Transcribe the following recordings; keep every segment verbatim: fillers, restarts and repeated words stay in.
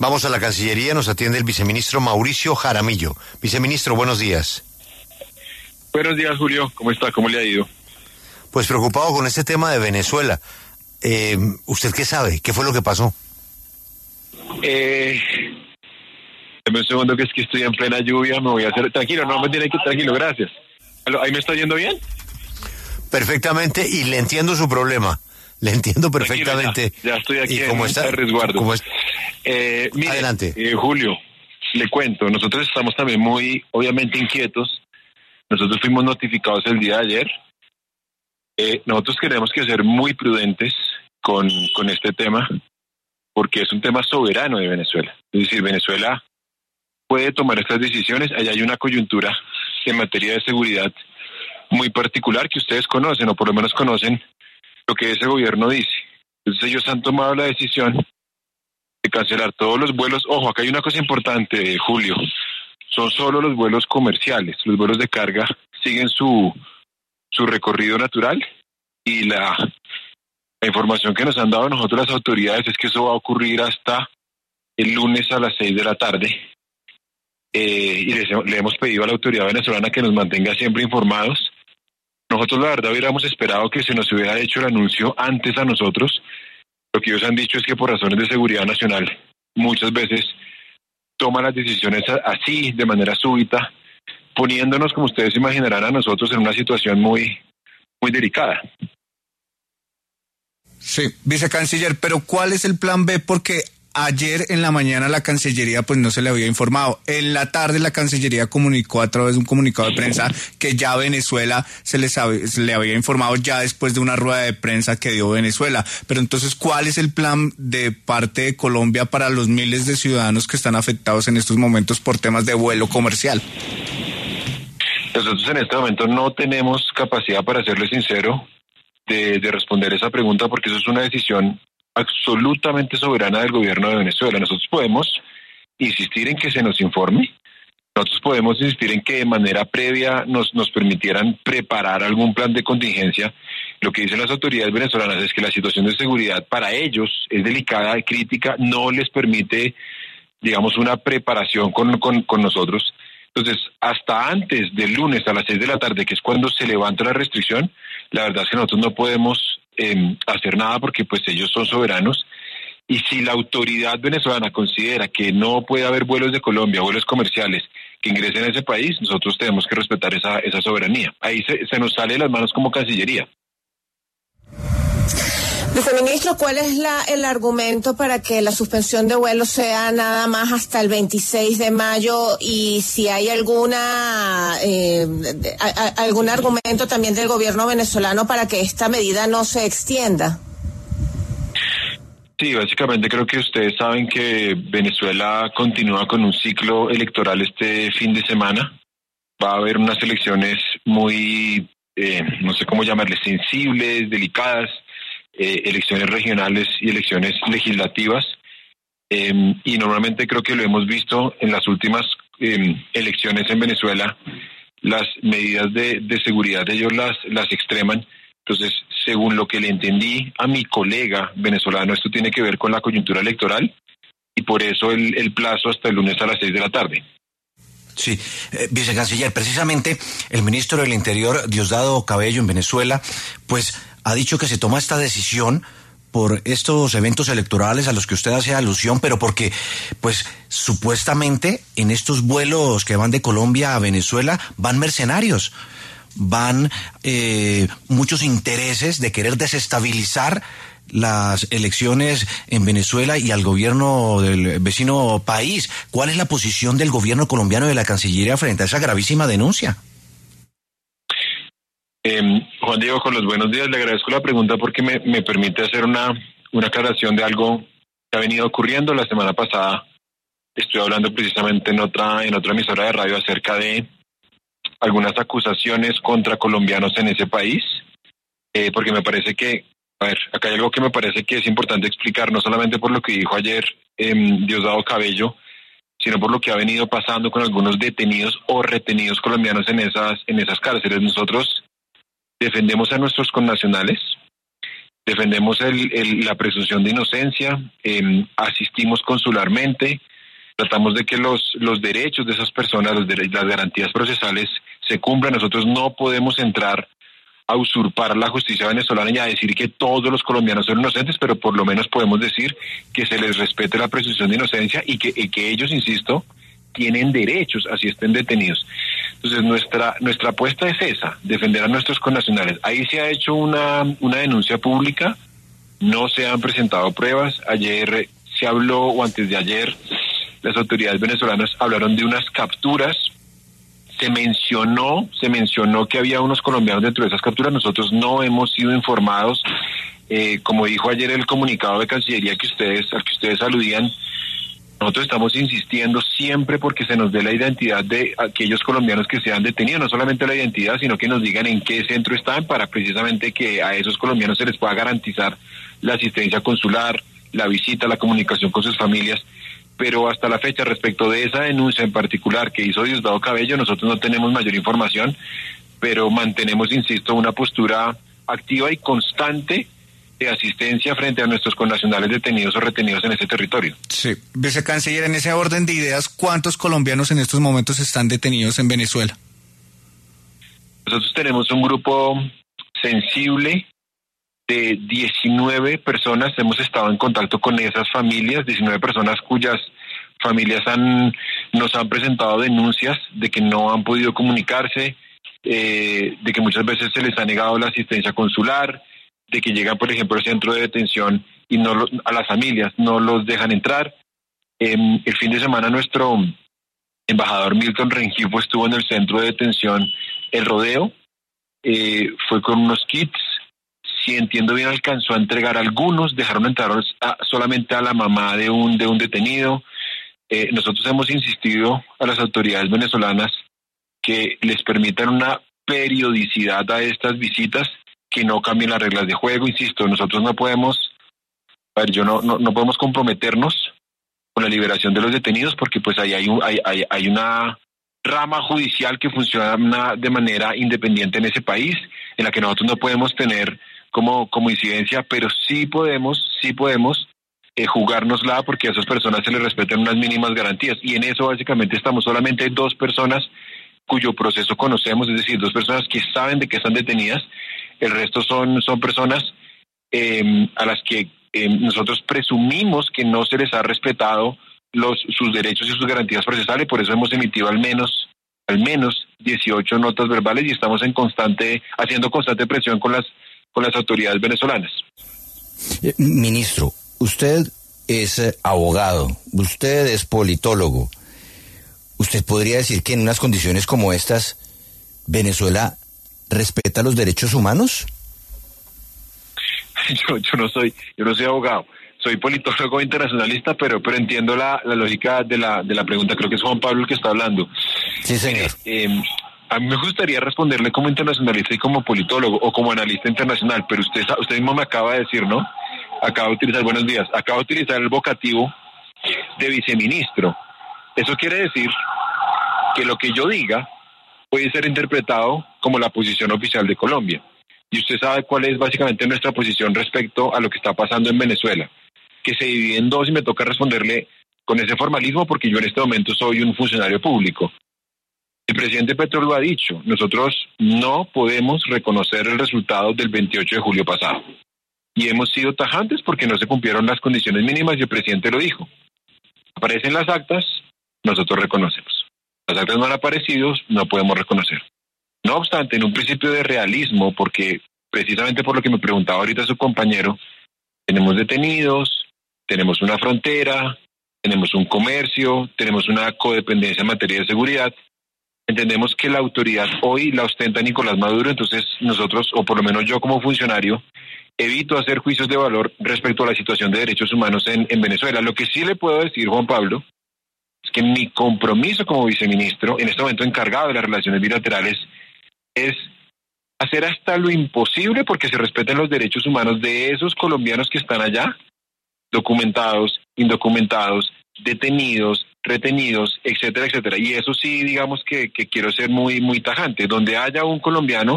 Vamos a la Cancillería, nos atiende el viceministro Mauricio Jaramillo. Viceministro, buenos días. Buenos días, Julio. ¿Cómo está? ¿Cómo le ha ido? Pues preocupado con este tema de Venezuela. Eh, ¿Usted qué sabe? ¿Qué fue lo que pasó? Eh, dame un segundo que es que estoy en plena lluvia, me voy a hacer... Tranquilo, no me tiene que... Tranquilo, gracias. ¿Ahí me está yendo bien? Perfectamente, y le entiendo su problema. Le entiendo perfectamente. Tranquilo, ya, ya estoy aquí y en como está, resguardo. como es... eh, mire, Adelante. Eh, Julio, le cuento, nosotros estamos también muy, obviamente, inquietos. Nosotros fuimos notificados el día de ayer. Eh, nosotros queremos que ser muy prudentes con, con este tema, porque es un tema soberano de Venezuela. Es decir, Venezuela puede tomar estas decisiones. Allá hay una coyuntura en materia de seguridad muy particular que ustedes conocen, o por lo menos conocen lo que ese gobierno dice. Entonces ellos han tomado la decisión de cancelar todos los vuelos. Ojo, acá hay una cosa importante, Julio. Son solo los vuelos comerciales. Los vuelos de carga siguen su, su recorrido natural, y la, la información que nos han dado nosotros las autoridades es que eso va a ocurrir hasta el lunes a las seis de la tarde. Eh, y les, le hemos pedido a la autoridad venezolana que nos mantenga siempre informados. Nosotros la verdad hubiéramos esperado que se nos hubiera hecho el anuncio antes a nosotros. Lo que ellos han dicho es que por razones de seguridad nacional muchas veces toman las decisiones así, de manera súbita, poniéndonos, como ustedes imaginarán, a nosotros en una situación muy, muy delicada. Sí, vicecanciller, pero ¿cuál es el plan B? Porque ayer en la mañana la Cancillería pues no se le había informado. En la tarde la Cancillería comunicó a través de un comunicado de prensa que ya Venezuela se, les había, se le había informado ya después de una rueda de prensa que dio Venezuela. Pero entonces, ¿cuál es el plan de parte de Colombia para los miles de ciudadanos que están afectados en estos momentos por temas de vuelo comercial? Nosotros en este momento no tenemos capacidad, para serle sincero, de, de responder esa pregunta, porque eso es una decisión absolutamente soberana del gobierno de Venezuela. Nosotros podemos insistir en que se nos informe, nosotros podemos insistir en que de manera previa nos, nos permitieran preparar algún plan de contingencia. Lo que dicen las autoridades venezolanas es que la situación de seguridad para ellos es delicada y crítica, no les permite, digamos, una preparación con, con, con nosotros. Entonces, hasta antes del lunes a las seis de la tarde, que es cuando se levanta la restricción, la verdad es que nosotros no podemos eh, hacer nada, porque pues ellos son soberanos. Y si la autoridad venezolana considera que no puede haber vuelos de Colombia, vuelos comerciales que ingresen a ese país, nosotros tenemos que respetar esa, esa soberanía. Ahí se, se nos sale de las manos como Cancillería. Viceministro, ¿cuál es la, el argumento para que la suspensión de vuelos sea nada más hasta el veintiséis de mayo? Y si hay alguna eh, a, a, algún argumento también del gobierno venezolano para que esta medida no se extienda. Sí, básicamente creo que ustedes saben que Venezuela continúa con un ciclo electoral este fin de semana. Va a haber unas elecciones muy, eh, no sé cómo llamarles, sensibles, delicadas. Eh, elecciones regionales y elecciones legislativas, eh, y normalmente creo que lo hemos visto en las últimas eh, elecciones en Venezuela, las medidas de, de seguridad ellos las, las extreman. Entonces, según lo que le entendí a mi colega venezolano, esto tiene que ver con la coyuntura electoral, y por eso el, el plazo hasta el lunes a las seis de la tarde. Sí, eh, vicecanciller, precisamente el ministro del Interior, Diosdado Cabello, en Venezuela, pues ha dicho que se toma esta decisión por estos eventos electorales a los que usted hace alusión, pero porque, pues, supuestamente en estos vuelos que van de Colombia a Venezuela van mercenarios, van eh, muchos intereses de querer desestabilizar las elecciones en Venezuela y al gobierno del vecino país. ¿Cuál es la posición del gobierno colombiano y de la Cancillería frente a esa gravísima denuncia? Eh, Juan Diego, con los buenos días, le agradezco la pregunta porque me, me permite hacer una, una aclaración de algo que ha venido ocurriendo. La semana pasada estoy hablando precisamente en otra, en otra emisora de radio acerca de algunas acusaciones contra colombianos en ese país, eh, porque me parece que, a ver, acá hay algo que me parece que es importante explicar, no solamente por lo que dijo ayer eh, Diosdado Cabello, sino por lo que ha venido pasando con algunos detenidos o retenidos colombianos en esas, en esas cárceles. Nosotros defendemos a nuestros connacionales, defendemos el, el, la presunción de inocencia, eh, asistimos consularmente, tratamos de que los, los derechos de esas personas, los dere- las garantías procesales se cumplan. Nosotros no podemos entrar a usurpar la justicia venezolana y a decir que todos los colombianos son inocentes, pero por lo menos podemos decir que se les respete la presunción de inocencia y que, y que ellos, insisto, tienen derechos, así estén detenidos. Entonces nuestra nuestra apuesta es esa, defender a nuestros connacionales. Ahí se ha hecho una, una denuncia pública, no se han presentado pruebas. Ayer se habló, o antes de ayer, las autoridades venezolanas hablaron de unas capturas. Se mencionó, se mencionó que había unos colombianos dentro de esas capturas. Nosotros no hemos sido informados. Eh, como dijo ayer el comunicado de Cancillería que ustedes, al que ustedes aludían, nosotros estamos insistiendo siempre porque se nos dé la identidad de aquellos colombianos que se han detenido, no solamente la identidad, sino que nos digan en qué centro están, para precisamente que a esos colombianos se les pueda garantizar la asistencia consular, la visita, la comunicación con sus familias. Pero hasta la fecha, respecto de esa denuncia en particular que hizo Diosdado Cabello, nosotros no tenemos mayor información, pero mantenemos, insisto, una postura activa y constante de asistencia frente a nuestros connacionales detenidos o retenidos en ese territorio. Sí, vicecanciller, en ese orden de ideas, ¿cuántos colombianos en estos momentos están detenidos en Venezuela? Nosotros tenemos un grupo sensible de diecinueve personas, hemos estado en contacto con esas familias, diecinueve personas cuyas familias han nos han presentado denuncias de que no han podido comunicarse, eh, de que muchas veces se les ha negado la asistencia consular, de que llegan, por ejemplo, al centro de detención y no lo, a las familias no los dejan entrar. Eh, el fin de semana nuestro embajador Milton Rengifo estuvo en el centro de detención El Rodeo, eh, fue con unos kits. Si entiendo bien, alcanzó a entregar algunos, dejaron entrar a, solamente a la mamá de un de un detenido. Eh, nosotros hemos insistido a las autoridades venezolanas que les permitan una periodicidad a estas visitas, que no cambien las reglas de juego. Insisto, nosotros no podemos, a ver, yo no, no, no podemos comprometernos con la liberación de los detenidos, porque pues ahí hay, un, hay, hay, hay una rama judicial que funciona de manera independiente en ese país, en la que nosotros no podemos tener como, como incidencia, pero sí podemos, sí podemos eh, jugárnosla porque a esas personas se les respetan unas mínimas garantías, y en eso básicamente estamos. Solamente hay dos personas cuyo proceso conocemos, es decir, dos personas que saben de que están detenidas. El resto son, son personas eh, a las que eh, nosotros presumimos que no se les ha respetado los sus derechos y sus garantías procesales. Por eso hemos emitido al menos al menos dieciocho notas verbales y estamos en constante haciendo constante presión con las con las autoridades venezolanas. Eh, ministro, usted es eh, abogado, usted es politólogo. ¿Usted podría decir que en unas condiciones como estas Venezuela respeta los derechos humanos? Yo, yo no soy, yo no soy abogado, soy politólogo internacionalista, pero pero entiendo la, la lógica de la de la pregunta. Creo que es Juan Pablo el que está hablando. Sí, señor. Eh, eh, a mí me gustaría responderle como internacionalista y como politólogo o como analista internacional, pero usted usted mismo me acaba de decir, ¿no? Acaba de utilizar, buenos días, acaba de utilizar el vocativo de viceministro. Eso quiere decir que lo que yo diga puede ser interpretado como la posición oficial de Colombia. Y usted sabe cuál es básicamente nuestra posición respecto a lo que está pasando en Venezuela, que se divide en dos, y me toca responderle con ese formalismo porque yo en este momento soy un funcionario público. El presidente Petro lo ha dicho, nosotros no podemos reconocer el resultado del veintiocho de julio pasado. Y hemos sido tajantes porque no se cumplieron las condiciones mínimas y el presidente lo dijo. Aparecen las actas, nosotros reconocemos. Las actas no han aparecido, no podemos reconocer. No obstante, en un principio de realismo, porque precisamente por lo que me preguntaba ahorita su compañero, tenemos detenidos, tenemos una frontera, tenemos un comercio, tenemos una codependencia en materia de seguridad. Entendemos que la autoridad hoy la ostenta Nicolás Maduro, entonces nosotros, o por lo menos yo como funcionario, evito hacer juicios de valor respecto a la situación de derechos humanos en, en Venezuela. Lo que sí le puedo decir, Juan Pablo, es que mi compromiso como viceministro, en este momento encargado de las relaciones bilaterales, es hacer hasta lo imposible porque se respeten los derechos humanos de esos colombianos que están allá, documentados, indocumentados, detenidos, retenidos, etcétera, etcétera. Y eso sí, digamos que, que quiero ser muy, muy tajante. Donde haya un colombiano,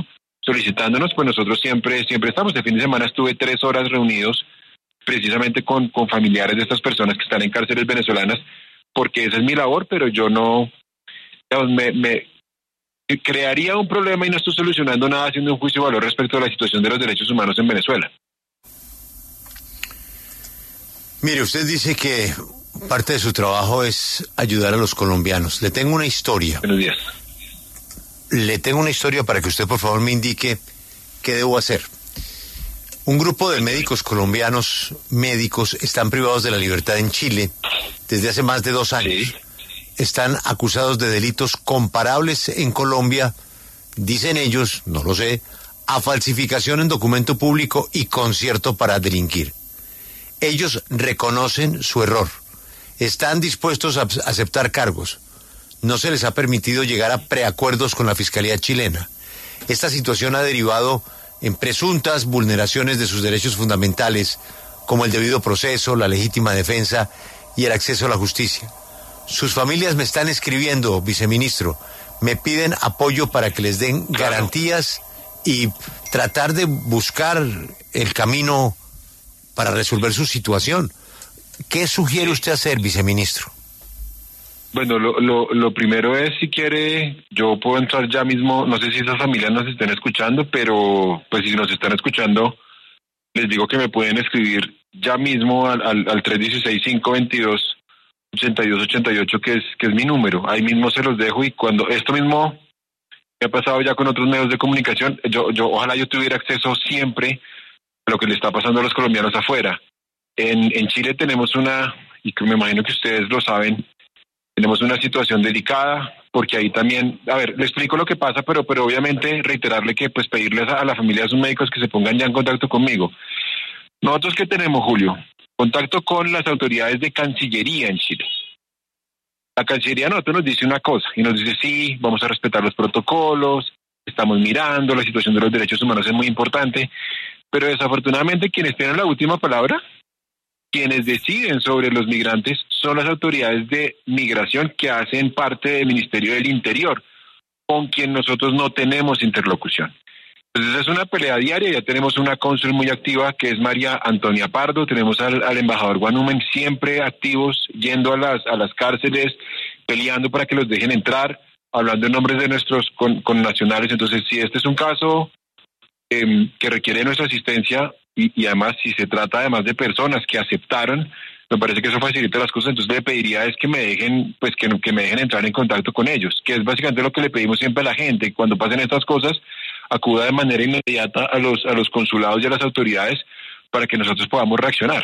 solicitándonos, pues nosotros siempre, siempre estamos. El fin de semana estuve tres horas reunidos precisamente con, con familiares de estas personas que están en cárceles venezolanas, porque esa es mi labor, pero yo no, digamos, me, me crearía un problema y no estoy solucionando nada haciendo un juicio de valor respecto a la situación de los derechos humanos en Venezuela. Mire, usted dice que parte de su trabajo es ayudar a los colombianos. Le tengo una historia. Buenos días. Le tengo una historia para que usted, por favor, me indique qué debo hacer. Un grupo de médicos colombianos, médicos, están privados de la libertad en Chile desde hace más de dos años. Sí. Están acusados de delitos comparables en Colombia, dicen ellos, no lo sé, a falsificación en documento público y concierto para delinquir. Ellos reconocen su error, están dispuestos a aceptar cargos. No se les ha permitido llegar a preacuerdos con la Fiscalía chilena. Esta situación ha derivado en presuntas vulneraciones de sus derechos fundamentales, como el debido proceso, la legítima defensa y el acceso a la justicia. Sus familias me están escribiendo, viceministro, me piden apoyo para que les den garantías y tratar de buscar el camino para resolver su situación. ¿Qué sugiere usted hacer, viceministro? Bueno, lo, lo, lo primero es, si quiere, yo puedo entrar ya mismo, no sé si esas familias nos estén escuchando, pero pues si nos están escuchando, les digo que me pueden escribir ya mismo al, al, al tres uno seis, cinco dos dos, ocho dos ocho ocho, que es, que es mi número. Ahí mismo se los dejo, y cuando esto mismo me ha pasado ya con otros medios de comunicación, yo, yo ojalá yo tuviera acceso siempre a lo que le está pasando a los colombianos afuera. En, en Chile tenemos una, y que me imagino que ustedes lo saben, tenemos una situación delicada, porque ahí también, a ver, le explico lo que pasa, pero pero obviamente reiterarle que pues pedirles a, a la familia de sus médicos que se pongan ya en contacto conmigo. Nosotros, ¿qué tenemos, Julio? Contacto con las autoridades de Cancillería en Chile. La Cancillería a nosotros nos dice una cosa, y nos dice, sí, vamos a respetar los protocolos, estamos mirando, la situación de los derechos humanos es muy importante, pero desafortunadamente quienes tienen la última palabra, quienes deciden sobre los migrantes, son las autoridades de migración que hacen parte del Ministerio del Interior, con quien nosotros no tenemos interlocución. Entonces es una pelea diaria. Ya tenemos una cónsul muy activa que es María Antonia Pardo, tenemos al, al embajador Guanumen siempre activos, yendo a las, a las cárceles, peleando para que los dejen entrar, hablando en nombres de nuestros con, con nacionales. Entonces, si este es un caso eh, que requiere nuestra asistencia, y, y además si se trata además de personas que aceptaron, me parece que eso facilita las cosas. Entonces le pediría es que me dejen, pues que, que me dejen entrar en contacto con ellos, que es básicamente lo que le pedimos siempre a la gente. Cuando pasen estas cosas, acuda de manera inmediata a los, a los consulados y a las autoridades para que nosotros podamos reaccionar.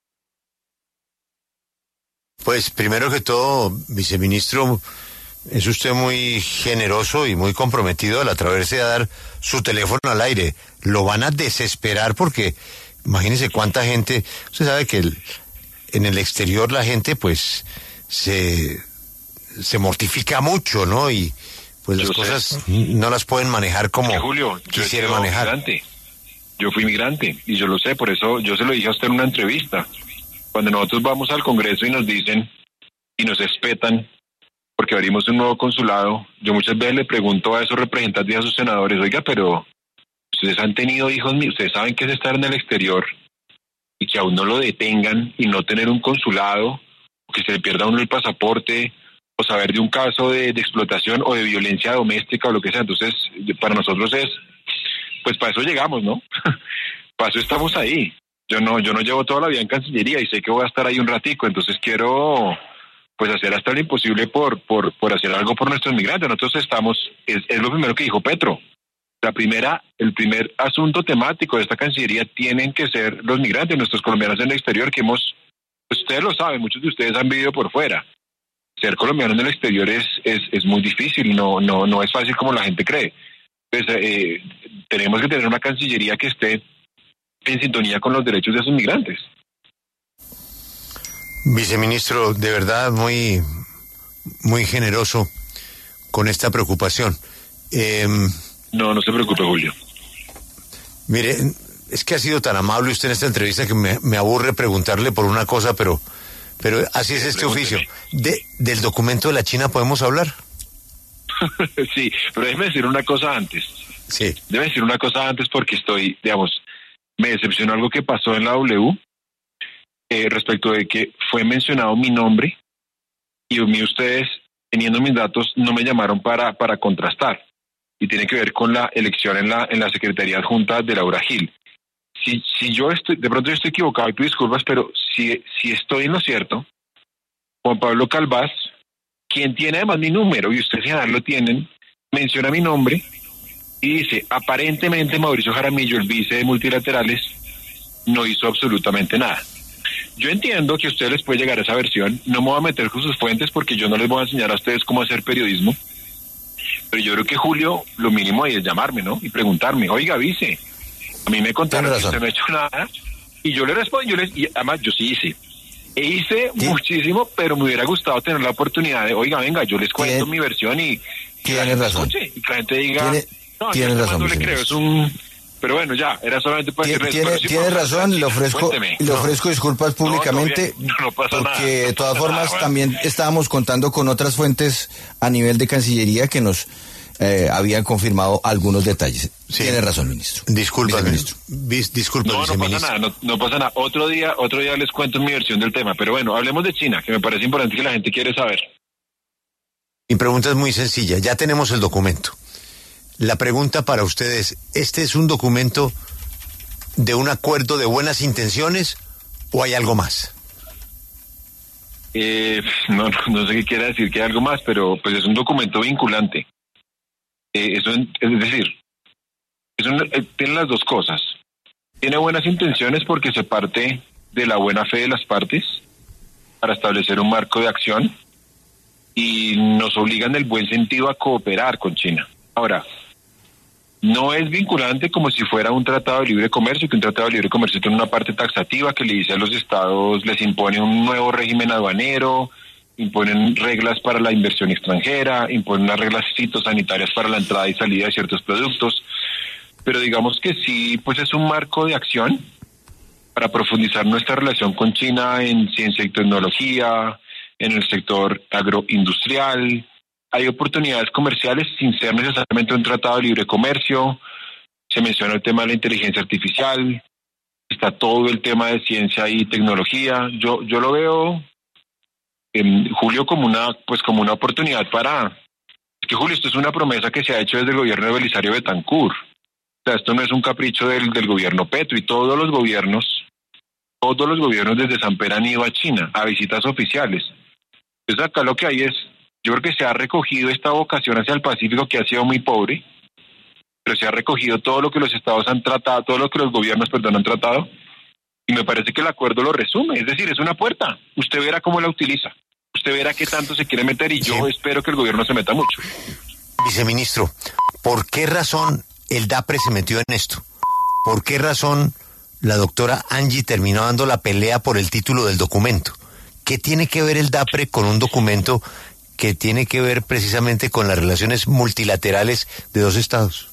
Pues primero que todo, viceministro, es usted muy generoso y muy comprometido al atreverse a dar su teléfono al aire. Lo van a desesperar porque imagínese cuánta gente, usted sabe que el, en el exterior la gente pues se, se mortifica mucho, ¿no? Y pues las yo cosas sé. no las pueden manejar como sí, Julio, quisiera manejar. Migrante. Yo fui migrante y yo lo sé, por eso yo se lo dije a usted en una entrevista. Cuando nosotros vamos al Congreso y nos dicen y nos espetan porque abrimos un nuevo consulado, yo muchas veces le pregunto a esos representantes y a sus senadores, oiga, pero ustedes han tenido hijos míos, ustedes saben que es estar en el exterior y que aún no lo detengan y no tener un consulado, o que se le pierda a uno el pasaporte, o saber de un caso de, de explotación o de violencia doméstica o lo que sea. Entonces, para nosotros es, pues para eso llegamos, ¿no? Para eso estamos ahí. Yo no, yo no llevo toda la vida en Cancillería y sé que voy a estar ahí un ratico, entonces quiero pues hacer hasta lo imposible por, por, por hacer algo por nuestros migrantes. Nosotros estamos, es, es lo primero que dijo Petro. La primera, el primer asunto temático de esta Cancillería tienen que ser los migrantes, nuestros colombianos en el exterior, que hemos, pues ustedes lo saben, muchos de ustedes han vivido por fuera. Ser colombiano en el exterior es, es, es muy difícil y no, no, no es fácil como la gente cree. Entonces, eh, tenemos que tener una Cancillería que esté en sintonía con los derechos de esos migrantes. Viceministro, de verdad muy, muy generoso con esta preocupación. Eh, no, no se preocupe, Julio. Mire, es que ha sido tan amable usted en esta entrevista que me, me aburre preguntarle por una cosa, pero, pero así es este oficio. De, ¿Del documento de la China podemos hablar? Sí, pero déjeme decir una cosa antes. Sí. Debe decir una cosa antes porque estoy, digamos, me decepcionó algo que pasó en la W eh, respecto de que fue mencionado mi nombre y a mí ustedes, teniendo mis datos, no me llamaron para, para contrastar. Y tiene que ver con la elección en la, en la Secretaría Adjunta de Laura Gil. Si, si yo estoy, de pronto yo estoy equivocado y pido disculpas, pero si, si estoy en lo cierto, Juan Pablo Calvás, quien tiene además mi número, y ustedes ya lo tienen, menciona mi nombre y dice, aparentemente Mauricio Jaramillo, el vice de multilaterales, no hizo absolutamente nada. Yo entiendo que a ustedes les puede llegar esa versión, no me voy a meter con sus fuentes porque yo no les voy a enseñar a ustedes cómo hacer periodismo, pero yo creo que Julio, lo mínimo ahí es llamarme, ¿no? Y preguntarme, oiga, vice, a mí me contaron que usted no ha hecho nada, y yo le respondo, yo les, y además yo sí hice, e hice ¿Sí? muchísimo, pero me hubiera gustado tener la oportunidad de, oiga, venga, yo les cuento ¿Tiene? mi versión y, y la gente razón. escuche, y que la gente diga, ¿Tiene? no, Tiene razón, no le creo, es un... Pero bueno, ya, era solamente para Tiene, decirles... tiene, tiene razón, le ofrezco, Cuénteme. le ofrezco disculpas públicamente, no, no, no pasa porque nada, de no todas pasa formas nada, también estábamos contando con otras fuentes a nivel de Cancillería que nos eh, habían confirmado algunos detalles. Sí. Tiene razón, ministro. Disculpa, ministro. Vis, disculpa, no, no pasa nada, no, no pasa nada. Otro día, otro día les cuento mi versión del tema, pero bueno, hablemos de China, que me parece importante que la gente quiere saber. Mi pregunta es muy sencilla, ya tenemos el documento. La pregunta para ustedes, ¿este es un documento de un acuerdo de buenas intenciones o hay algo más? Eh, no, no sé qué quiere decir que hay algo más, pero pues es un documento vinculante. Eh, eso, es decir, es un, eh, tiene las dos cosas. Tiene buenas intenciones porque se parte de la buena fe de las partes para establecer un marco de acción y nos obliga en el buen sentido a cooperar con China. Ahora, no es vinculante como si fuera un tratado de libre comercio, que un tratado de libre comercio tiene una parte taxativa que le dice a los estados, les impone un nuevo régimen aduanero, imponen reglas para la inversión extranjera, imponen unas reglas fitosanitarias para la entrada y salida de ciertos productos, pero digamos que sí, pues es un marco de acción para profundizar nuestra relación con China en ciencia y tecnología, en el sector agroindustrial. Hay oportunidades comerciales sin ser necesariamente un tratado de libre comercio. Se menciona el tema de la inteligencia artificial, está todo el tema de ciencia y tecnología. Yo yo lo veo, en Julio, como una pues como una oportunidad para... Es que, Julio, esto es una promesa que se ha hecho desde el gobierno de Belisario Betancur. O sea, esto no es un capricho del, del gobierno Petro, y todos los gobiernos, todos los gobiernos desde Samper han ido a China a visitas oficiales. Entonces acá lo que hay es, yo creo que se ha recogido esta vocación hacia el Pacífico que ha sido muy pobre, pero se ha recogido todo lo que los estados han tratado, todo lo que los gobiernos, perdón, han tratado, y me parece que el acuerdo lo resume, es decir, es una puerta, usted verá cómo la utiliza, usted verá qué tanto se quiere meter y yo sí. espero que el gobierno se meta mucho. Viceministro, ¿por qué razón el DAPRE se metió en esto? ¿Por qué razón la doctora Angie terminó dando la pelea por el título del documento? ¿Qué tiene que ver el DAPRE con un documento que tiene que ver precisamente con las relaciones multilaterales de dos estados?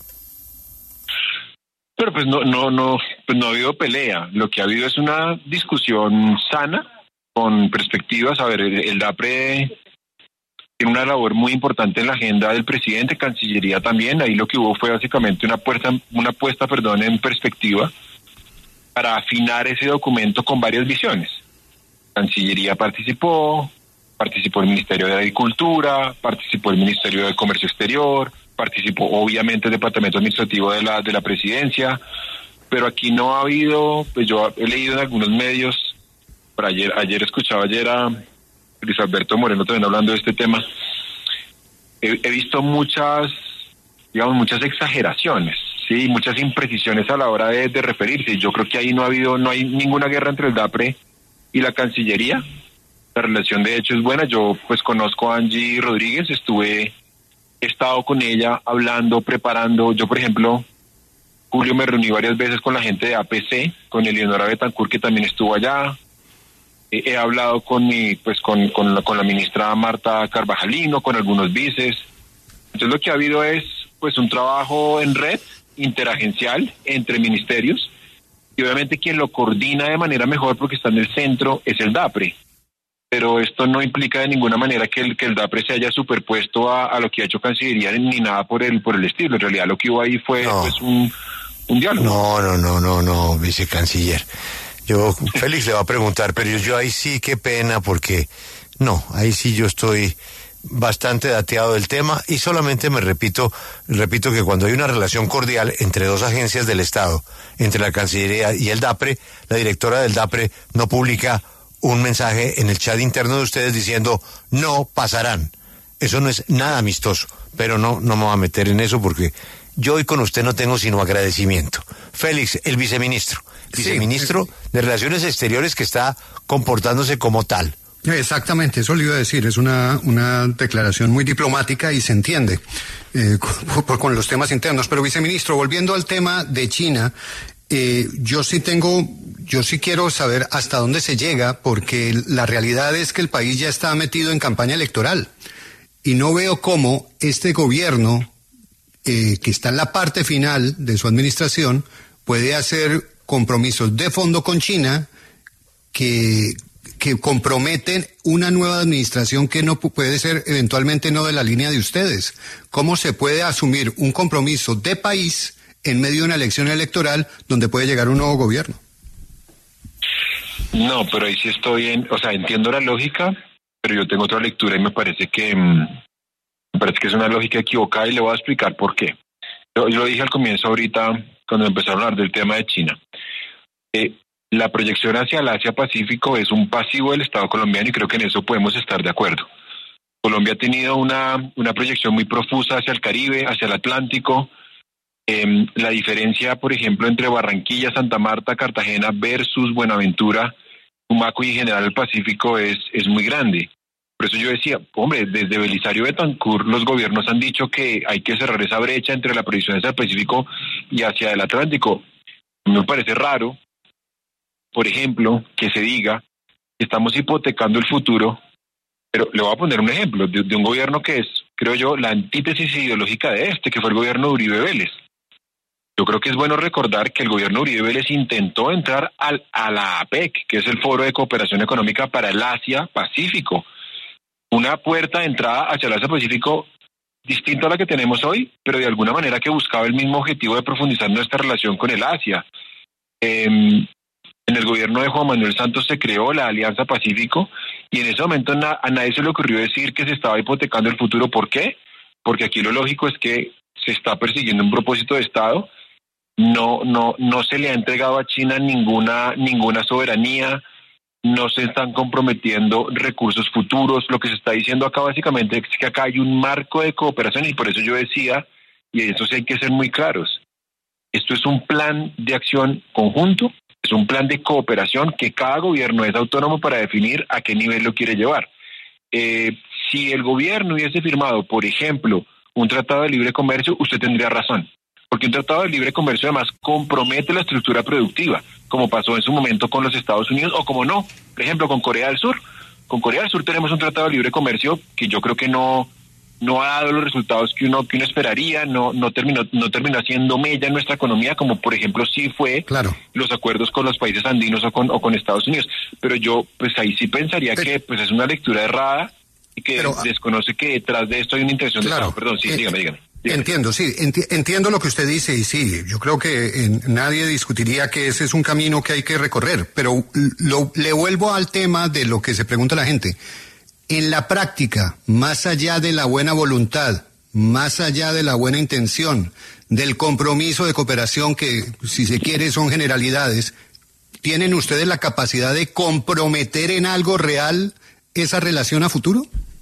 Pero pues no, no, no, pues no ha habido pelea. Lo que ha habido es una discusión sana, con perspectivas. A ver, el, el DAPRE tiene una labor muy importante en la agenda del presidente, Cancillería también. Ahí lo que hubo fue básicamente una puesta, una puesta, perdón, en perspectiva para afinar ese documento con varias visiones. Cancillería participó, participó el Ministerio de Agricultura, participó el Ministerio de Comercio Exterior, participó obviamente el Departamento Administrativo de la de la Presidencia, pero aquí no ha habido, pues yo he leído en algunos medios, por ayer ayer escuchaba ayer a Luis Alberto Moreno también hablando de este tema, he, he visto muchas, digamos, muchas exageraciones, sí, muchas imprecisiones a la hora de, de referirse. Yo creo que ahí no ha habido, no hay ninguna guerra entre el DAPRE y la Cancillería. La relación de hecho es buena. Yo pues conozco a Angie Rodríguez, estuve, he estado con ella hablando, preparando. Yo, por ejemplo, Julio, me reuní varias veces con la gente de A P C, con Eleonora Betancur, que también estuvo allá. He, he hablado con mi, pues con, con, la, con la ministra Marta Carvajalino, con algunos vices. Entonces lo que ha habido es pues un trabajo en red, interagencial, entre ministerios, y obviamente quien lo coordina de manera mejor, porque está en el centro, es el DAPRE. pero esto no implica de ninguna manera que el, que el DAPRE se haya superpuesto a, a lo que ha hecho Cancillería ni nada por el, por el estilo. En realidad lo que hubo ahí fue no. pues un, un diálogo. No, no, no, no, no, vicecanciller. Yo, Félix le va a preguntar, pero yo, yo ahí sí, qué pena, porque no, ahí sí yo estoy bastante dateado del tema y solamente me repito, repito que cuando hay una relación cordial entre dos agencias del Estado, entre la Cancillería y el DAPRE, la directora del DAPRE no publica un mensaje en el chat interno de ustedes diciendo no pasarán. Eso no es nada amistoso, pero no, no me voy a meter en eso porque yo hoy con usted no tengo sino agradecimiento. Félix, el viceministro, viceministro sí. de Relaciones Exteriores que está comportándose como tal. Exactamente, eso le iba a decir, es una, una declaración muy diplomática y se entiende eh, con, con los temas internos. Pero viceministro, volviendo al tema de China, eh, yo sí tengo, yo sí quiero saber hasta dónde se llega, porque la realidad es que el país ya está metido en campaña electoral y no veo cómo este gobierno, eh, que está en la parte final de su administración, puede hacer compromisos de fondo con China que que comprometen una nueva administración que no puede ser eventualmente no de la línea de ustedes. ¿Cómo se puede asumir un compromiso de país en medio de una elección electoral donde puede llegar un nuevo gobierno? No, pero ahí sí estoy en, o sea, entiendo la lógica, pero yo tengo otra lectura y me parece que me parece que es una lógica equivocada y le voy a explicar por qué. Yo, yo lo dije al comienzo ahorita cuando empezaron a hablar del tema de China. Eh, La proyección hacia el Asia-Pacífico es un pasivo del Estado colombiano y creo que en eso podemos estar de acuerdo. Colombia ha tenido una, una proyección muy profusa hacia el Caribe, hacia el Atlántico. Eh, la diferencia, por ejemplo, entre Barranquilla, Santa Marta, Cartagena versus Buenaventura, Tumaco y General del Pacífico es, es muy grande. Por eso yo decía, hombre, desde Belisario Betancur los gobiernos han dicho que hay que cerrar esa brecha entre la proyección hacia el Pacífico y hacia el Atlántico. Me parece raro, por ejemplo, que se diga que estamos hipotecando el futuro, pero le voy a poner un ejemplo de, de un gobierno que es, creo yo, la antítesis ideológica de este, que fue el gobierno de Uribe Vélez. Yo creo que es bueno recordar que el gobierno de Uribe Vélez intentó entrar al, a la A P E C, que es el Foro de Cooperación Económica para el Asia-Pacífico. Una puerta de entrada hacia el Asia-Pacífico distinta a la que tenemos hoy, pero de alguna manera que buscaba el mismo objetivo de profundizar nuestra relación con el Asia. Eh, En el gobierno de Juan Manuel Santos se creó la Alianza Pacífico y en ese momento na- a nadie se le ocurrió decir que se estaba hipotecando el futuro. ¿Por qué? Porque aquí lo lógico es que se está persiguiendo un propósito de Estado. No, no, no se le ha entregado a China ninguna, ninguna soberanía, no se están comprometiendo recursos futuros. Lo que se está diciendo acá básicamente es que acá hay un marco de cooperación y por eso yo decía, y eso sí hay que ser muy claros, esto es un plan de acción conjunto. Es un plan de cooperación que cada gobierno es autónomo para definir a qué nivel lo quiere llevar. Eh, si el gobierno hubiese firmado, por ejemplo, un tratado de libre comercio, usted tendría razón. Porque un tratado de libre comercio además compromete la estructura productiva, como pasó en su momento con los Estados Unidos, o como no, por ejemplo, con Corea del Sur. Con Corea del Sur tenemos un tratado de libre comercio que yo creo que no... no ha dado los resultados que uno que uno esperaría, no no terminó no terminó haciendo mella en nuestra economía, como por ejemplo sí fue claro. los acuerdos con los países andinos o con o con Estados Unidos. Pero yo pues ahí sí pensaría pero, que pues es una lectura errada y que pero, desconoce que detrás de esto hay una intención claro, de Estado. Perdón, sí, eh, dígame, dígame. dígame. Entiendo, sí, enti- entiendo lo que usted dice y sí, yo creo que eh, nadie discutiría que ese es un camino que hay que recorrer, pero lo, le vuelvo al tema de lo que se pregunta la gente. En la práctica, más allá de la buena voluntad, más allá de la buena intención, del compromiso de cooperación que, si se quiere, son generalidades, ¿tienen ustedes la capacidad de comprometer en algo real esa relación a futuro?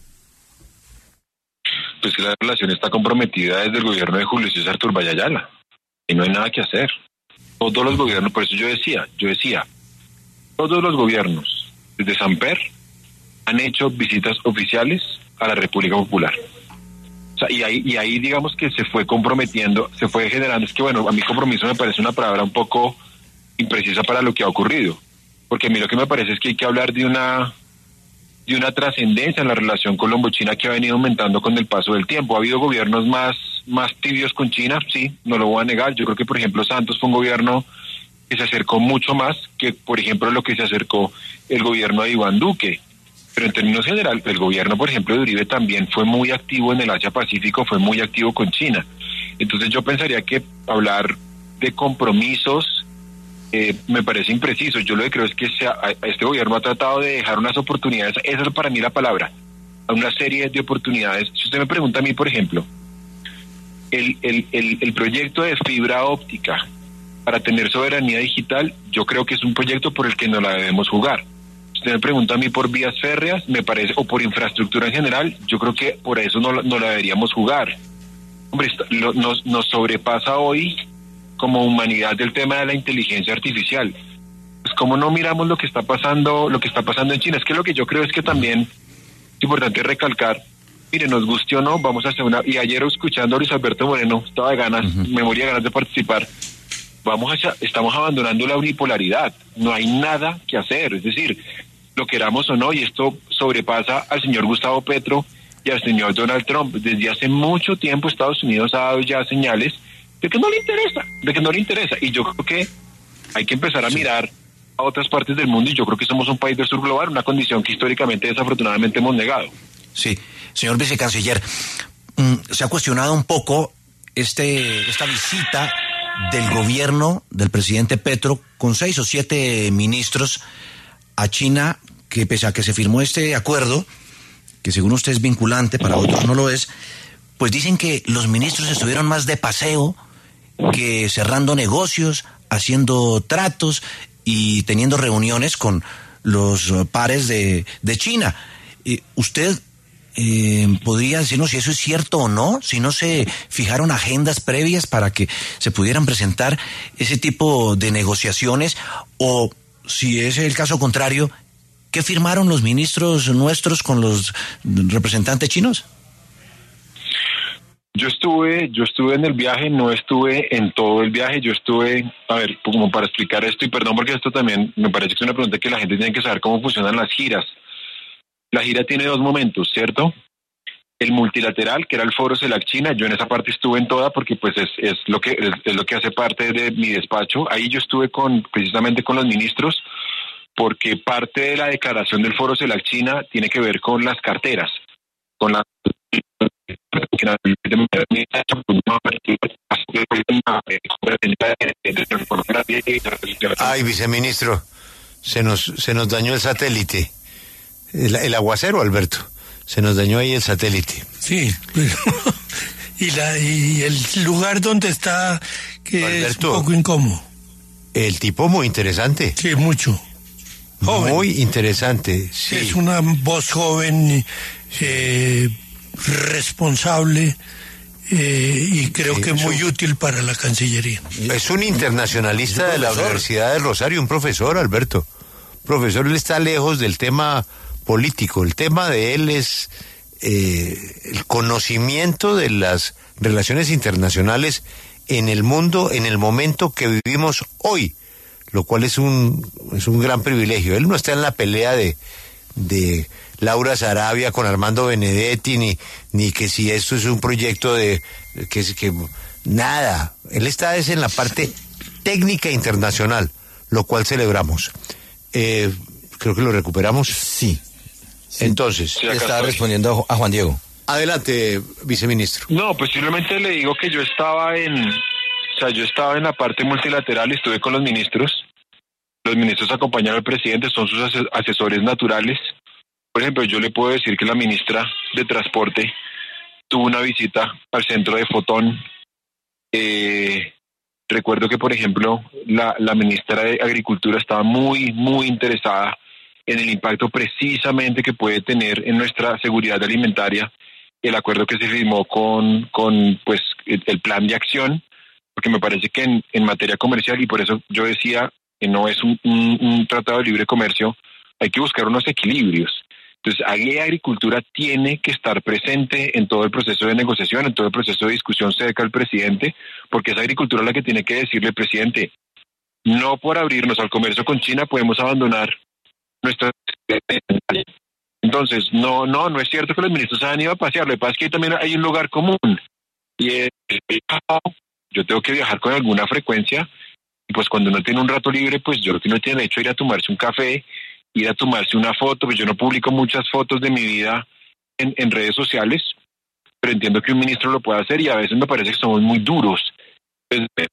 Pues que la relación está comprometida desde el gobierno de Julio César Turbay Ayala y no hay nada que hacer. Todos los gobiernos, por eso yo decía, yo decía, todos los gobiernos, desde Samper, han hecho visitas oficiales a la República Popular. O sea, y ahí, y ahí digamos que se fue comprometiendo, se fue generando, es que bueno, a mí compromiso me parece una palabra un poco imprecisa para lo que ha ocurrido, porque a mí lo que me parece es que hay que hablar de una de una trascendencia en la relación Colombo-China que ha venido aumentando con el paso del tiempo. Ha habido gobiernos más, más tibios con China, sí, no lo voy a negar. Yo creo que, por ejemplo, Santos fue un gobierno que se acercó mucho más que, por ejemplo, lo que se acercó el gobierno de Iván Duque. pero en términos generales, el gobierno, por ejemplo, de Uribe también fue muy activo en el Asia-Pacífico, fue muy activo con China. Entonces yo pensaría que hablar de compromisos eh, me parece impreciso. Yo lo que creo es que se ha, este gobierno ha tratado de dejar unas oportunidades, esa es para mí la palabra, a una serie de oportunidades. Si usted me pregunta a mí, por ejemplo, el, el, el, el proyecto de fibra óptica para tener soberanía digital, yo creo que es un proyecto por el que no la debemos jugar. Si usted me pregunta a mí por vías férreas, me parece, o por infraestructura en general, yo creo que por eso no, no la deberíamos jugar. Hombre, lo, nos, nos sobrepasa hoy como humanidad el tema de la inteligencia artificial. Pues cómo no miramos lo que está pasando, lo que está pasando en China. Es que lo que yo creo es que también es importante recalcar, mire, nos guste o no, vamos a hacer una, y ayer escuchando a Luis Alberto Moreno, estaba de ganas, uh-huh. me moría de ganas de participar, vamos a, estamos abandonando la unipolaridad, no hay nada que hacer, es decir, lo queramos o no, y esto sobrepasa al señor Gustavo Petro y al señor Donald Trump. Desde hace mucho tiempo Estados Unidos ha dado ya señales de que no le interesa, de que no le interesa, y yo creo que hay que empezar a sí. mirar a otras partes del mundo, y yo creo que somos un país del sur global, una condición que históricamente desafortunadamente hemos negado. Sí, señor vicecanciller, se ha cuestionado un poco este esta visita del gobierno del presidente Petro con seis o siete ministros a China, que pese a que se firmó este acuerdo, que según usted es vinculante, para otros no lo es, pues dicen que los ministros estuvieron más de paseo que cerrando negocios, haciendo tratos y teniendo reuniones con los pares de, de China. Eh, ¿Usted eh, podría decirnos si eso es cierto o no? Si no se fijaron agendas previas para que se pudieran presentar ese tipo de negociaciones, o si es el caso contrario, ¿qué firmaron los ministros nuestros con los representantes chinos? Yo estuve, yo estuve en el viaje, no estuve en todo el viaje, yo estuve, a ver, como para explicar esto, y perdón porque esto también me parece que es una pregunta que la gente tiene que saber cómo funcionan las giras. La gira tiene dos momentos, ¿cierto? El multilateral, que era el Foro CELAC China, yo en esa parte estuve en toda porque pues es, es lo que es, es lo que hace parte de mi despacho. Ahí yo estuve con precisamente con los ministros, porque parte de la declaración del Foro CELAC China tiene que ver con las carteras, con la Ay, viceministro, se nos se nos dañó el satélite, el, el aguacero, Alberto, se nos dañó ahí el satélite. Sí, pero, y la y el lugar donde está, que Alberto, es un poco incómodo. El tipo muy interesante. Sí, mucho. Joven. Muy interesante, sí. Es una voz joven, eh, responsable, eh, y creo que muy útil para la Cancillería. Es un internacionalista de la Universidad de Rosario, un profesor, Alberto. Profesor, él está lejos del tema político. El tema de él es eh, el conocimiento de las relaciones internacionales en el mundo, en el momento que vivimos hoy, lo cual es un es un gran privilegio. Él no está en la pelea de de Laura Sarabia con Armando Benedetti, ni ni que si esto es un proyecto de que que nada. Él está es en la parte técnica internacional, lo cual celebramos. Eh, creo que lo recuperamos. Sí. sí. Entonces, sí, estaba respondiendo a Juan Diego. Adelante, viceministro. No, pues simplemente le digo que yo estaba en, o sea, yo estaba en la parte multilateral y estuve con los ministros. Los ministros acompañaron al presidente, son sus asesores naturales. Por ejemplo, yo le puedo decir que la ministra de Transporte tuvo una visita al centro de Fotón. Eh, recuerdo que, por ejemplo, la, la ministra de Agricultura estaba muy, muy interesada en el impacto precisamente que puede tener en nuestra seguridad alimentaria el acuerdo que se firmó con, con pues, el, el plan de acción, porque me parece que en, en materia comercial, y por eso yo decía que no es un, un, un tratado de libre comercio, hay que buscar unos equilibrios. Entonces, ahí la agricultura tiene que estar presente en todo el proceso de negociación, en todo el proceso de discusión cerca al presidente, porque es agricultura la que tiene que decirle, presidente, no por abrirnos al comercio con China podemos abandonar nuestra... Entonces, no, no, no es cierto que los ministros se han ido a pasear, lo que pasa es que también hay un lugar común, y es, yo tengo que viajar con alguna frecuencia, y pues cuando uno tiene un rato libre, pues yo creo que uno tiene derecho a ir a tomarse un café ir a tomarse una foto, pues yo no publico muchas fotos de mi vida en, en redes sociales, pero entiendo que un ministro lo puede hacer y a veces me parece que somos muy duros. Entonces,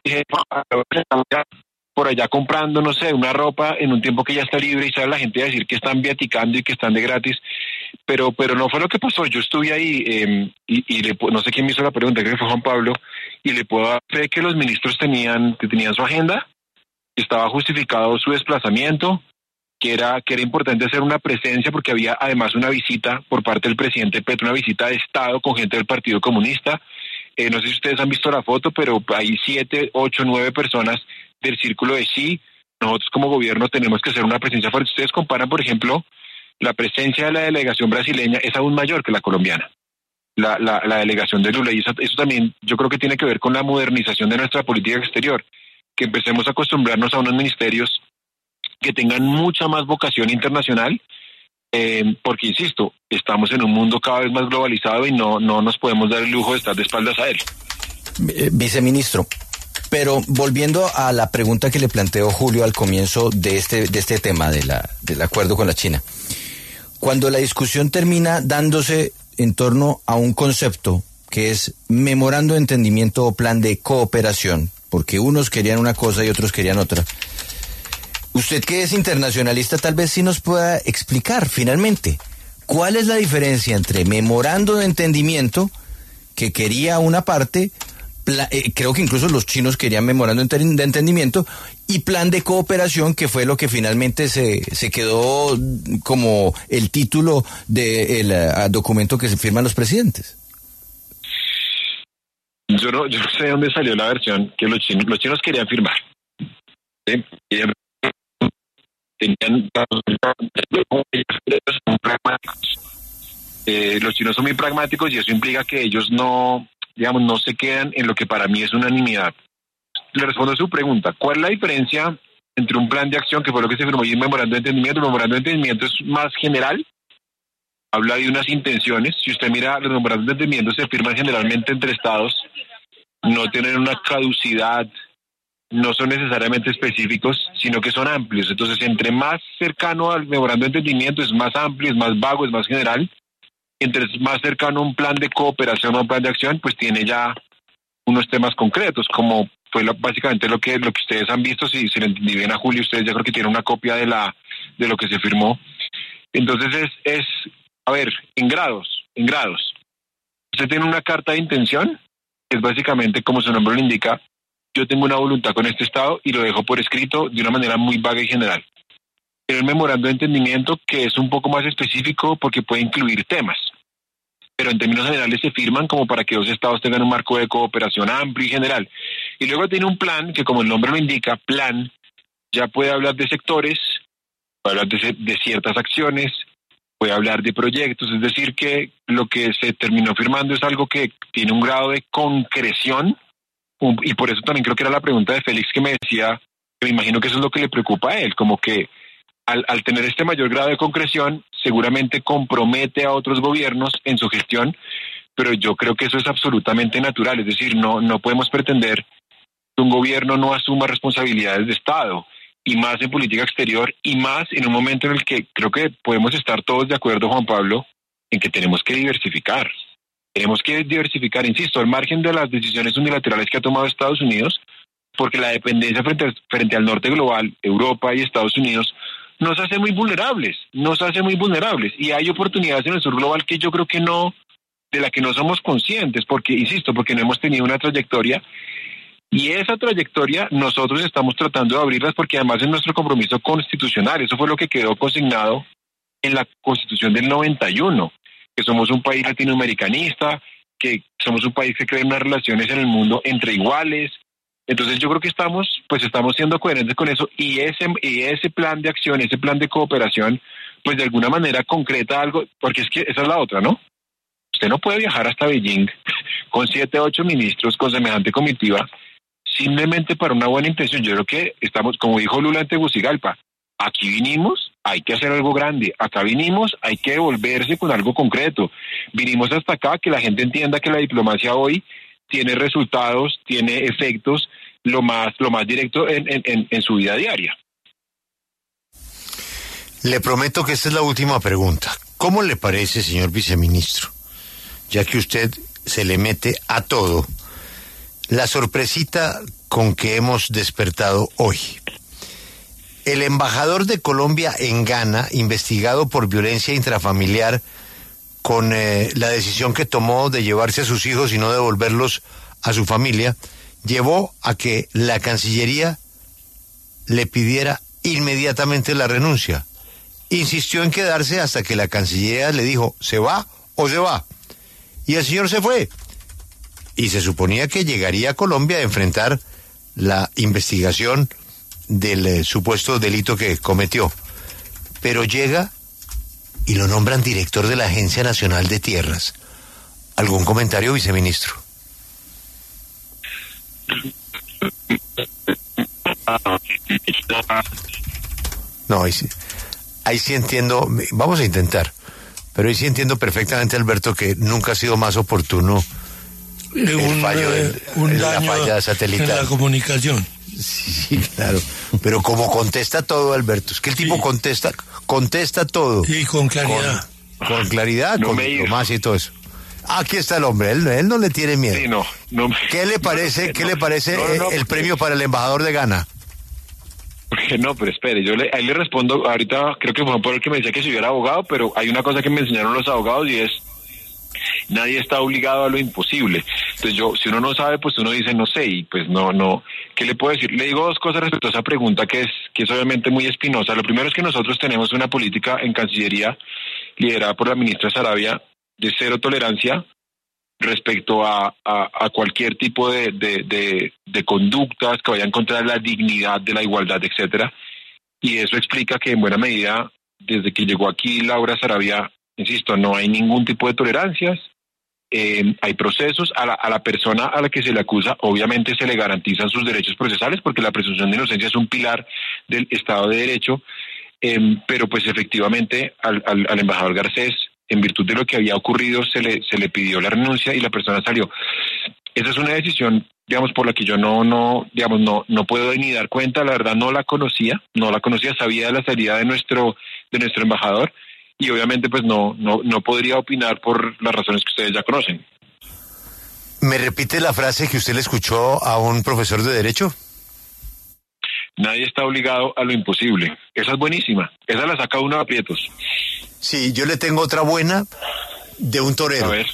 por allá comprando, no sé, una ropa en un tiempo que ya está libre y sale la gente a decir que están viaticando y que están de gratis, pero pero no fue lo que pasó. Yo estuve ahí eh, y, y le, no sé quién me hizo la pregunta, creo que fue Juan Pablo, y le puedo dar fe que los ministros tenían, que tenían su agenda, que estaba justificado su desplazamiento, que era, que era importante hacer una presencia porque había además una visita por parte del presidente Petro, una visita de Estado con gente del Partido Comunista. Eh, no sé si ustedes han visto la foto, pero hay siete, ocho, nueve personas del círculo de sí. Nosotros como gobierno tenemos que hacer una presencia fuerte. Ustedes comparan, por ejemplo, la presencia de la delegación brasileña es aún mayor que la colombiana, la, la, la delegación de Lula, y eso, eso también yo creo que tiene que ver con la modernización de nuestra política exterior, que empecemos a acostumbrarnos a unos ministerios que tengan mucha más vocación internacional, eh, porque, insisto, estamos en un mundo cada vez más globalizado y no, no nos podemos dar el lujo de estar de espaldas a él. Eh, viceministro, pero volviendo a la pregunta que le planteó Julio al comienzo de este, de este tema de la, del acuerdo con la China, cuando la discusión termina dándose en torno a un concepto que es memorando de entendimiento o plan de cooperación, porque unos querían una cosa y otros querían otra, usted que es internacionalista tal vez sí nos pueda explicar finalmente cuál es la diferencia entre memorando de entendimiento que quería una parte, pla- eh, creo que incluso los chinos querían memorando de entendimiento, y plan de cooperación, que fue lo que finalmente se, se quedó como el título del uh, documento que se firman los presidentes. Yo no, yo no sé de dónde salió la versión que los chinos, los chinos querían firmar. ¿Sí? Tenían eh, los chinos son muy pragmáticos y eso implica que ellos no, digamos, no se quedan en lo que para mí es unanimidad. Le respondo a su pregunta. ¿Cuál es la diferencia entre un plan de acción, que fue lo que se firmó, y un memorando de entendimiento? El memorando de entendimiento es más general, habla de unas intenciones. Si usted mira, los memorandos de entendimiento se firman generalmente entre estados, no tienen una caducidad, no son necesariamente específicos, sino que son amplios. Entonces, entre más cercano al memorando de entendimiento es más amplio, es más vago, es más general. Entre más cercano a un plan de cooperación o un plan de acción, pues tiene ya unos temas concretos, como fue lo, básicamente lo que lo que ustedes han visto. Si se le entendí bien a Julio, ustedes ya creo que tienen una copia de la de lo que se firmó. Entonces es, es a ver, en grados, en grados. Usted tiene una carta de intención, que es básicamente, como su nombre lo indica, yo tengo una voluntad con este Estado y lo dejo por escrito de una manera muy vaga y general. Tiene el memorando de entendimiento, que es un poco más específico porque puede incluir temas, pero en términos generales se firman como para que dos estados tengan un marco de cooperación amplio y general. Y luego tiene un plan que, como el nombre lo indica, plan, ya puede hablar de sectores, puede hablar de, de ciertas acciones, puede hablar de proyectos, es decir, que lo que se terminó firmando es algo que tiene un grado de concreción, un, y por eso también creo que era la pregunta de Félix que me decía, que me imagino que eso es lo que le preocupa a él, como que al, al tener este mayor grado de concreción, seguramente compromete a otros gobiernos en su gestión, pero yo creo que eso es absolutamente natural, es decir, no, no podemos pretender que un gobierno no asuma responsabilidades de Estado, y más en política exterior, y más en un momento en el que creo que podemos estar todos de acuerdo, Juan Pablo, en que tenemos que diversificar. Tenemos que diversificar, insisto, al margen de las decisiones unilaterales que ha tomado Estados Unidos, porque la dependencia frente, frente al norte global, Europa y Estados Unidos, nos hace muy vulnerables, nos hace muy vulnerables, y hay oportunidades en el sur global que yo creo que no, de la que no somos conscientes, porque, insisto, porque no hemos tenido una trayectoria. Y esa trayectoria nosotros estamos tratando de abrirlas porque además es nuestro compromiso constitucional. Eso fue lo que quedó consignado en la Constitución del noventa y uno, que somos un país latinoamericanista, que somos un país que crea unas relaciones en el mundo entre iguales. Entonces yo creo que estamos, pues estamos siendo coherentes con eso, y ese, y ese plan de acción, ese plan de cooperación, pues de alguna manera concreta algo, porque es que esa es la otra, ¿no? Usted no puede viajar hasta Beijing con siete, ocho ministros, con semejante comitiva, simplemente para una buena intención. Yo creo que estamos, como dijo Lula en Tegucigalpa, aquí vinimos, hay que hacer algo grande, acá vinimos, hay que devolverse con algo concreto. Vinimos hasta acá, que la gente entienda que la diplomacia hoy tiene resultados, tiene efectos, lo más, lo más directo en, en, en su vida diaria. Le prometo que esta es la última pregunta. ¿Cómo le parece, señor viceministro, ya que usted se le mete a todo, la sorpresita con que hemos despertado hoy? El embajador de Colombia en Ghana, investigado por violencia intrafamiliar, con eh, la decisión que tomó de llevarse a sus hijos y no devolverlos a su familia, llevó a que la Cancillería le pidiera inmediatamente la renuncia. Insistió en quedarse hasta que la Cancillería le dijo, ¿se va o se va? Y el señor se fue. Y se suponía que llegaría a Colombia a enfrentar la investigación del eh, supuesto delito que cometió. Pero llega y lo nombran director de la Agencia Nacional de Tierras. ¿Algún comentario, viceministro? No, ahí sí, ahí sí entiendo, vamos a intentar, pero ahí sí entiendo perfectamente, Alberto, que nunca ha sido más oportuno el un, fallo de eh, un la daño falla satelital. en la comunicación. Sí, claro, pero como contesta todo, Alberto, es que el tipo Sí. contesta, contesta todo. Y con claridad. Con, con claridad, No con me digas. más y todo eso. Aquí está el hombre, él, él no le tiene miedo. Sí, no, no me- ¿Qué le parece, no, qué no, le parece no, no, eh, no, el porque- premio para el embajador de Ghana? Porque no, pero espere, yo le, ahí le respondo, ahorita creo que fue por el que me decía que si yo era abogado, pero hay una cosa que me enseñaron los abogados y es, nadie está obligado a lo imposible. Entonces yo, si uno no sabe, pues uno dice no sé, y pues no, no, ¿qué le puedo decir? Le digo dos cosas respecto a esa pregunta que es, que es obviamente muy espinosa. Lo primero es que nosotros tenemos una política en Cancillería liderada por la ministra Sarabia de cero tolerancia respecto a, a, a cualquier tipo de, de, de, de conductas que vayan contra la dignidad de la igualdad, etcétera. Y eso explica que en buena medida, desde que llegó aquí Laura Sarabia, insisto, no hay ningún tipo de tolerancias, eh, hay procesos, a la, a la persona a la que se le acusa, obviamente se le garantizan sus derechos procesales, porque la presunción de inocencia es un pilar del Estado de Derecho, eh, pero pues efectivamente al, al, al embajador Garcés, en virtud de lo que había ocurrido, se le, se le pidió la renuncia y la persona salió. Esa es una decisión, digamos, por la que yo no, no, digamos, no, no puedo ni dar cuenta. La verdad no la conocía, no la conocía, sabía de la salida de nuestro, de nuestro embajador y obviamente pues no, no, no podría opinar por las razones que ustedes ya conocen. ¿Me repite la frase que usted le escuchó a un profesor de Derecho? Nadie está obligado a lo imposible. Esa es buenísima. Esa la saca uno de aprietos. Sí, yo le tengo otra buena de un torero. A ver.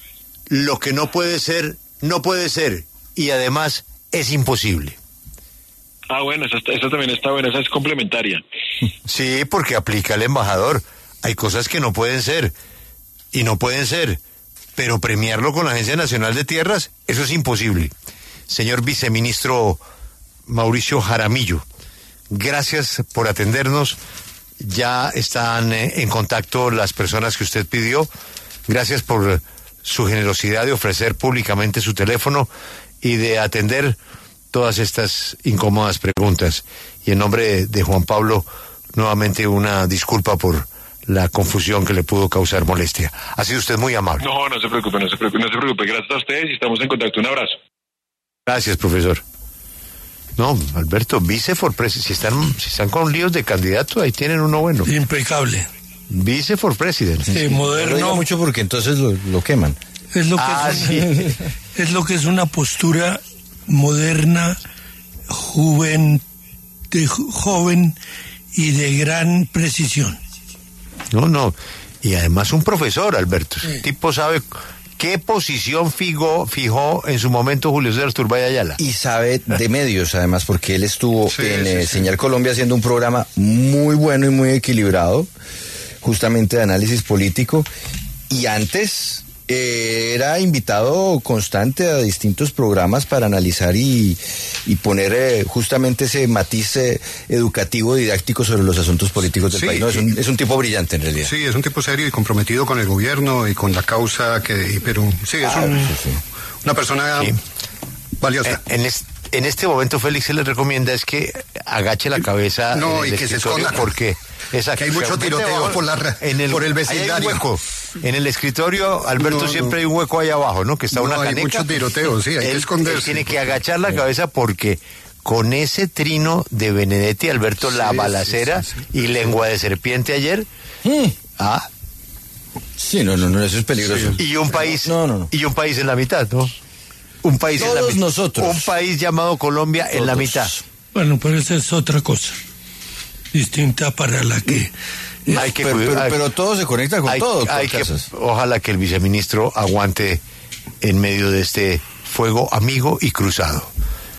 Lo que no puede ser, no puede ser. Y además es imposible. Ah, bueno, esa, esa también está buena. Esa es complementaria. Sí, porque aplica al embajador. Hay cosas que no pueden ser. Y no pueden ser. Pero premiarlo con la Agencia Nacional de Tierras, eso es imposible. Señor viceministro Mauricio Jaramillo, gracias por atendernos. Ya están eh, en contacto las personas que usted pidió. Gracias por su generosidad de ofrecer públicamente su teléfono y de atender todas estas incómodas preguntas. Y en nombre de, de Juan Pablo, nuevamente una disculpa por la confusión que le pudo causar molestia. Ha sido usted muy amable. No, no se preocupe, no se preocupe, no se preocupe. Gracias a ustedes y estamos en contacto. Un abrazo. Gracias, profesor. No, Alberto, vice for president. Si están, si están con líos de candidato, ahí tienen uno bueno. Impecable. Vice for president. Sí, No lo diga moderno. mucho porque entonces lo, lo queman. Es lo que Ah, es, sí. es lo que es una postura moderna, joven, de jo- joven y de gran precisión. No, no. Y además un profesor, Alberto. El tipo sabe qué posición fijó, fijó en su momento Julio César Turbay Ayala. Y sabe de medios, además, porque él estuvo Sí, en sí, eh, sí. Señal Colombia haciendo un programa muy bueno y muy equilibrado, justamente de análisis político. Y antes eh, era invitado constante a distintos programas para analizar y, y poner eh, justamente ese matiz eh, educativo, didáctico sobre los asuntos políticos del Sí, país. No, es, un, es un tipo brillante en realidad. Sí, es un tipo serio y comprometido con el gobierno y con la causa que... y- Pero sí, es un- sí, sí. una persona Sí. valiosa. En, en, es- en este momento, Félix, se le recomienda es que agache la cabeza No, en el y que se escritorio, esconda. porque exacto, Que hay mucho o sea, vete tiroteo abajo, por la ra- por el ahí hay un vecindario. hueco. En el escritorio, Alberto, No, siempre no. hay un hueco ahí abajo, ¿no? Que está No, una hay caneca. mucho tiroteo, sí, hay que Él- esconderse. él tiene que agachar la cabeza porque con ese trino de Benedetti Alberto, Sí, la sí, balacera sí, sí. y lengua de serpiente ayer. Mm. Ah, Sí, no, no, no, eso es peligroso. y un país, No, no, no. y un país en la mitad, ¿no? Un país en la Todos mitad. nosotros. Un país llamado Colombia en la Todos. mitad. Bueno, pero esa es otra cosa. Distinta para la que... Hay que pero, cuidar- pero, hay- pero todo se conecta con hay- todo, doctor hay que- Casas. ojalá que el viceministro aguante en medio de este fuego amigo y cruzado.